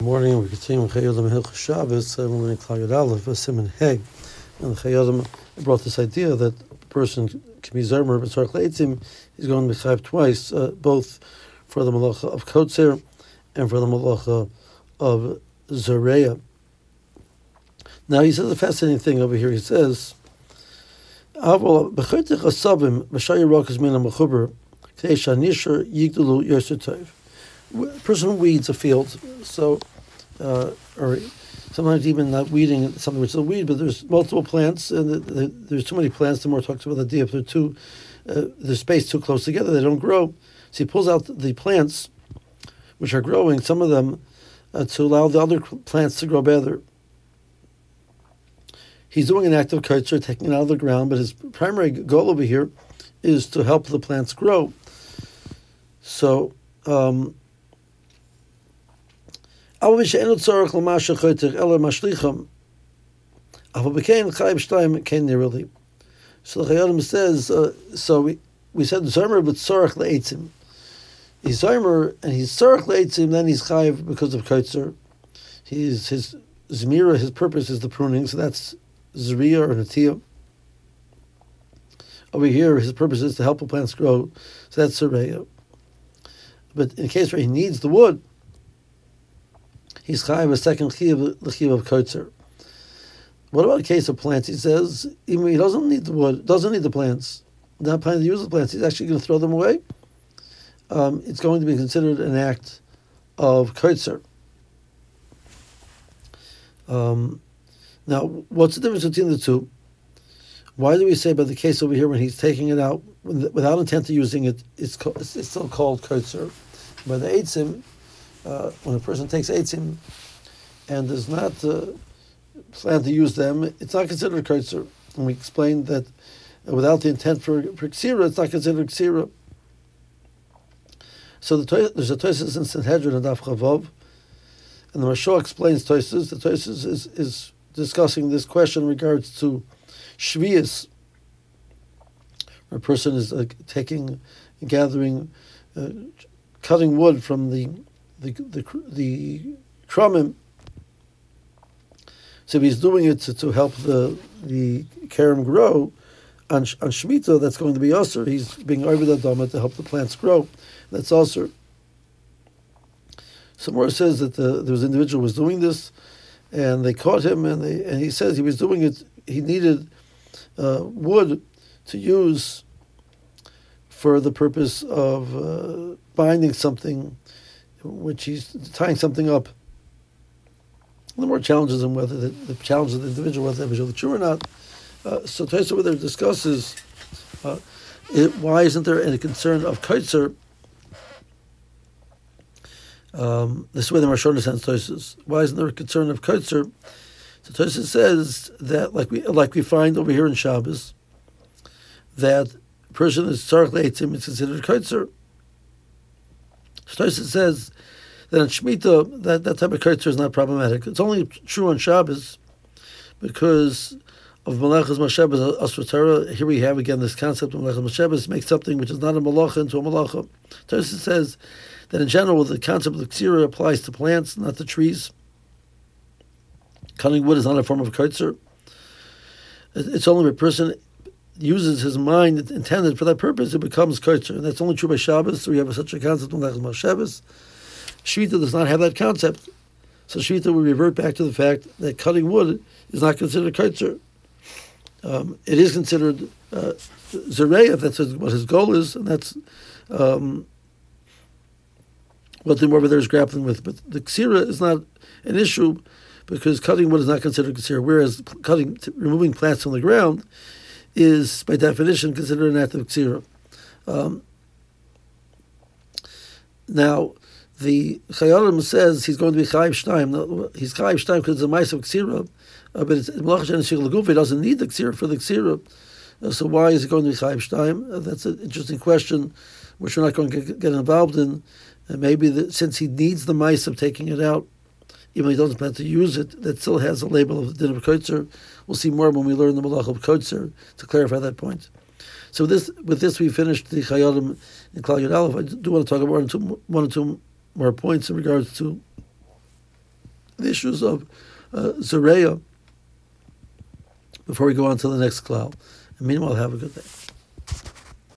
Morning, we continue with Chayodim Hilchos Shabbos. We're learning Klal Yud Aleph, Simon Hey, and Chayodim brought this idea that a person can be Zermer, but Tzarech Leitzim, he's going to be Chayav twice, both for the Malacha of Kotzer and for the Malacha of Zereya. Now he says a fascinating thing over here. He says, "Avol b'chaytich asavim b'shayir rokas min ha'mechuber k'dei shanisher yigdalu yoser tov." A person who weeds a field, so or sometimes even not weeding something which is a weed, but there's multiple plants, and there's too many plants. The more talks about the idea if they're too, the space too close together, they don't grow. So he pulls out the plants which are growing, some of them, to allow the other plants to grow better. He's doing an act of kotzer, taking it out of the ground, but his primary goal over here is to help the plants grow. So. So the Chayyim says, so we said Zomer but Tzarech Leitzim. He's Zomer and he's Tzarech Leitzim, then he's Chayiv because of Kotzer. His Zmira, his purpose is the pruning, so that's Zriya or Natiyah. Over here, his purpose is to help the plants grow, so that's Zereya. But in case where he needs the wood, he's chayiv a second chiyuv of kotzer. What about a case of plants? He says even he doesn't need the wood, doesn't need the plants, not planning to use the plants. He's actually going to throw them away. It's going to be considered an act of kotzer. Now, what's the difference between the two? Why do we say by the case over here when he's taking it out without intent of using it, it's still called kotzer? By the eitzim, when a person takes eitzim and does not plan to use them, it's not considered kotzer. And we explained that without the intent for ksira, it's not considered ksira. So there's a Tosfos in Sanhedrin and Daf Chavav, and the Mashal explains Tosfos. The Tosfos is discussing this question in regards to shvius, where a person is gathering, cutting wood from the krumim. So if he's doing it to help the kerem grow, on Shemitah, that's going to be usher. He's being over the dama to help the plants grow. That's usher. Somewhere it says that there was an individual who was doing this, and they caught him, and he says he was doing it. He needed wood to use for the purpose of binding something, which he's tying something up. The more challenges and whether the challenge of the individual, whether it was true or not. So Tosfos over there discusses why isn't there any concern of kotzer? This is where the Rosh Hashanah sends Tosfos. Why isn't there a concern of kotzer? So Tosfos says that, like we find over here in Shabbos, that a person is tzarech leitzim is considered kotzer. So Tosfos says that on Shemitah, that type of kotzer is not problematic. It's only true on Shabbos because of Malachas Mashabas Asur Torah. Here we have again this concept of Malachas Mashabas, make something which is not a malacha into a malacha. Tosfos says that in general the concept of the ksira applies to plants, not to trees. Cutting wood is not a form of kotzer. It's only when a person uses his mind intended for that purpose, it becomes kotzer. And that's only true by Shabbos, so we have such a concept of Malachas Mashabas. Shvita does not have that concept. So Shvita will revert back to the fact that cutting wood is not considered kotzer. It is considered Zereya, if that's what his goal is, and that's what the over there is grappling with. But the ksira is not an issue because cutting wood is not considered ksira, whereas removing plants from the ground is, by definition, considered an act of ksira. Now, the Chayyim says he's going to be Chayiv Shtayim. He's Chayiv Shtayim because it's a mice of ksira. But it's Malach Shen Shir L'Guf. He doesn't need the ksira for the ksira. So why is it going to be Chayiv Shtayim? That's an interesting question, which we're not going to get involved in. Maybe since he needs the mice of taking it out, even though he doesn't plan to use it, that still has a label of the din of kotzer. We'll see more when we learn the Malach of kotzer to clarify that point. So with this we finished the Chayyim in Klal Yud Aleph. I do want to talk about one or two more points in regards to the issues of Zereya before we go on to the next cloud. And meanwhile, have a good day.